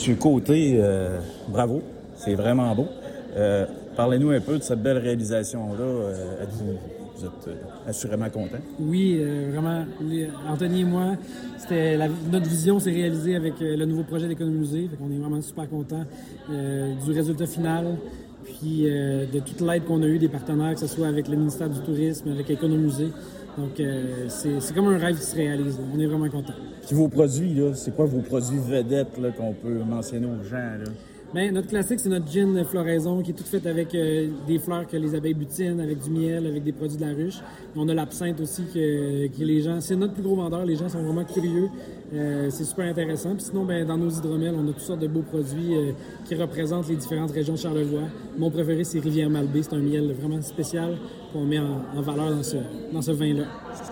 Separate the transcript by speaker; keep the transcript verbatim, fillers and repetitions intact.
Speaker 1: Monsieur Côté, euh, bravo, c'est vraiment beau. Euh, parlez-nous un peu de cette belle réalisation-là. Euh, êtes-vous, vous êtes euh, assurément content?
Speaker 2: Oui, euh, vraiment. Les, Anthony et moi, c'était la, notre vision s'est réalisée avec euh, le nouveau projet d'Économusée. On est vraiment super contents euh, du résultat final, puis euh, de toute l'aide qu'on a eue des partenaires, que ce soit avec le ministère du Tourisme, avec Économusée. Donc, euh, c'est, c'est comme un rêve qui se réalise. On est vraiment contents.
Speaker 1: Puis vos produits, là, c'est quoi vos produits vedettes là, qu'on peut mentionner aux gens? Là?
Speaker 2: Bien, notre classique, c'est notre gin floraison qui est tout fait avec euh, des fleurs que les abeilles butinent, avec du miel, avec des produits de la ruche. On a l'absinthe aussi que, que les gens... C'est notre plus gros vendeur. Les gens sont vraiment curieux. Euh, c'est super intéressant. Puis sinon, ben, dans nos hydromels, on a toutes sortes de beaux produits euh, qui représentent les différentes régions de Charlevoix. Mon préféré, c'est Rivière-Malbaie. C'est un miel vraiment spécial qu'on met en, en valeur dans ce, dans ce vin-là.